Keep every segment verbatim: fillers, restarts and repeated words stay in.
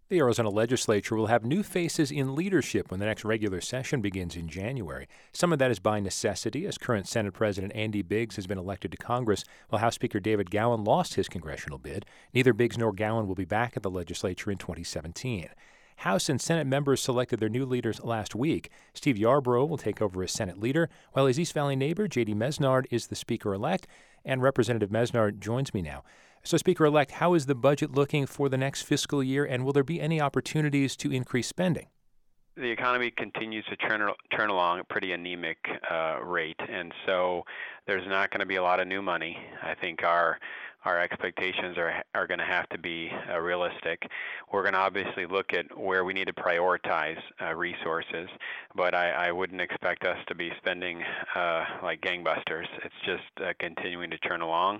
The Arizona legislature will have new faces in leadership when the next regular session begins in January. Some of that is by necessity, as current Senate President Andy Biggs has been elected to Congress, while House Speaker David Gowan lost his congressional bid. Neither Biggs nor Gowan will be back at the legislature in twenty seventeen. House and Senate members selected their new leaders last week. Steve Yarbrough will take over as Senate leader, while his East Valley neighbor, J D Mesnard, is the Speaker-elect, and Representative Mesnard joins me now. So, Speaker-elect, how is the budget looking for the next fiscal year, and will there be any opportunities to increase spending? The economy continues to turn, turn along at a pretty anemic uh, rate, and so there's not going to be a lot of new money. I think our our expectations are are going to have to be uh, realistic. We're going to obviously look at where we need to prioritize uh, resources, but I, I wouldn't expect us to be spending uh, like gangbusters. It's just uh, continuing to turn along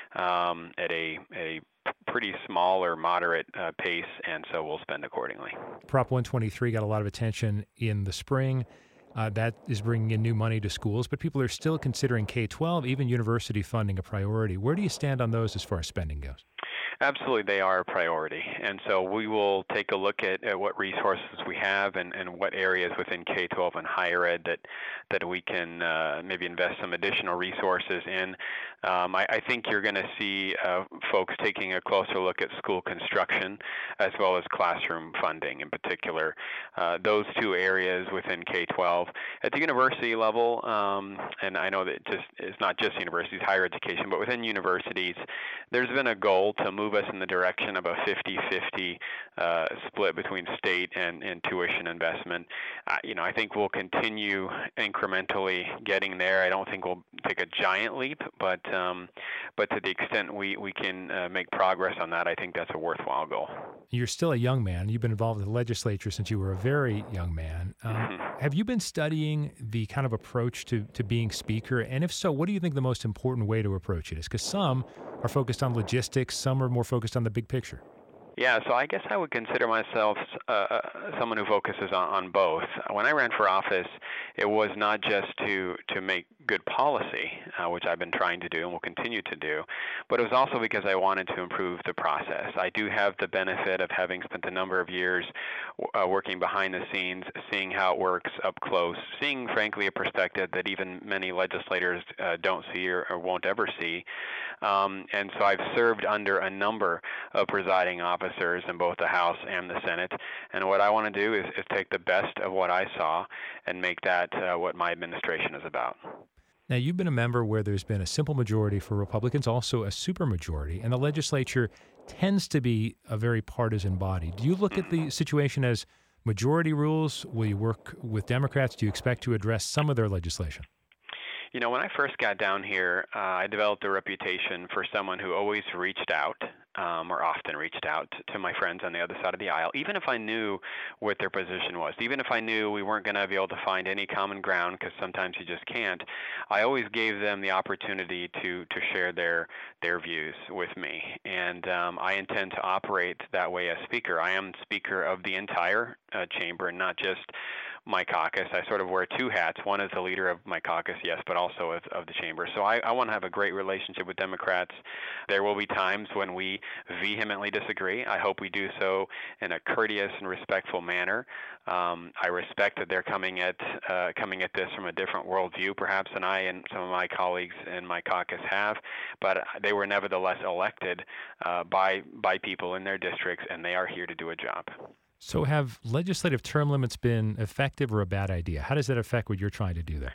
um, at a a pretty small or moderate uh, pace, and so we'll spend accordingly. Prop one twenty-three got a lot of attention in the spring. Uh, that is bringing in new money to schools, but people are still considering K twelve, even university funding, a priority. Where do you stand on those as far as spending goes? Absolutely, they are a priority. And so we will take a look at, at what resources we have and, and what areas within K twelve and higher ed that that we can uh, maybe invest some additional resources in. Um, I, I think you're going to see uh, folks taking a closer look at school construction as well as classroom funding in particular. Uh, those two areas within K twelve. At the university level, um, and I know that it just it's not just universities, higher education, but within universities, there's been a goal to move us in the direction of a fifty-fifty uh, split between state and, and tuition investment. Uh, you know, I think we'll continue incrementally getting there. I don't think we'll take a giant leap, but um, but to the extent we we can uh, make progress on that, I think that's a worthwhile goal. You're still a young man. You've been involved with the legislature since you were a very young man. Um, mm-hmm. Have you been studying the kind of approach to, to being speaker? And if so, what do you think the most important way to approach it is? Because some are focused on logistics, some are more focused on the big picture. Yeah, so I guess I would consider myself uh, someone who focuses on, on both. When I ran for office, it was not just to, to make good policy, uh, which I've been trying to do and will continue to do, but it was also because I wanted to improve the process. I do have the benefit of having spent a number of years uh, working behind the scenes, seeing how it works up close, seeing, frankly, a perspective that even many legislators uh, don't see or, or won't ever see. Um, and so I've served under a number of presiding officers in both the House and the Senate. And what I want to do is, is take the best of what I saw and make that uh, what my administration is about. Now, you've been a member where there's been a simple majority for Republicans, also a supermajority, and the legislature tends to be a very partisan body. Do you look at the situation as majority rules? Will you work with Democrats? Do you expect to address some of their legislation? You know, when I first got down here, uh, I developed a reputation for someone who always reached out, um, or often reached out to my friends on the other side of the aisle, even if I knew what their position was, even if I knew we weren't going to be able to find any common ground, because sometimes you just can't. I always gave them the opportunity to to share their their views with me, and um, I intend to operate that way as Speaker. I am Speaker of the entire uh, chamber, and not just my caucus. I sort of wear two hats. One is the leader of my caucus, yes, but also of, of the chamber. So I, I want to have a great relationship with Democrats. There will be times when we vehemently disagree. I hope we do so in a courteous and respectful manner. Um, I respect that they're coming at uh, coming at this from a different worldview, perhaps, than I and some of my colleagues in my caucus have, but they were nevertheless elected uh, by by people in their districts, and they are here to do a job. So have legislative term limits been effective or a bad idea? How does that affect what you're trying to do there?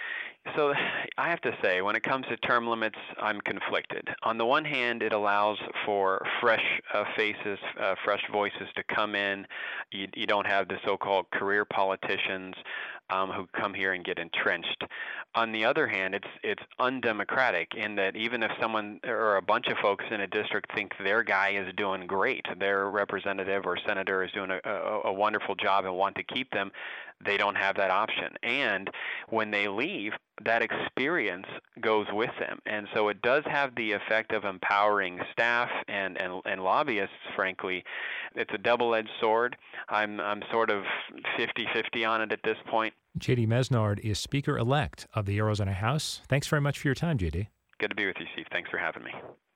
So I have to say, when it comes to term limits, I'm conflicted. On the one hand, it allows for fresh uh, faces, uh, fresh voices to come in. You, you don't have the so-called career politicians um, who come here and get entrenched. On the other hand, it's it's undemocratic in that even if someone or a bunch of folks in a district think their guy is doing great, their representative or senator is doing a, a, a wonderful job and want to keep them, they don't have that option. And when they leave, that experience goes with them. And so it does have the effect of empowering staff and, and, and lobbyists, frankly. It's a double-edged sword. I'm I'm sort of fifty-fifty on it at this point. J D Mesnard is Speaker-elect of the Arizona House. Thanks very much for your time, J D. Good to be with you, Steve. Thanks for having me.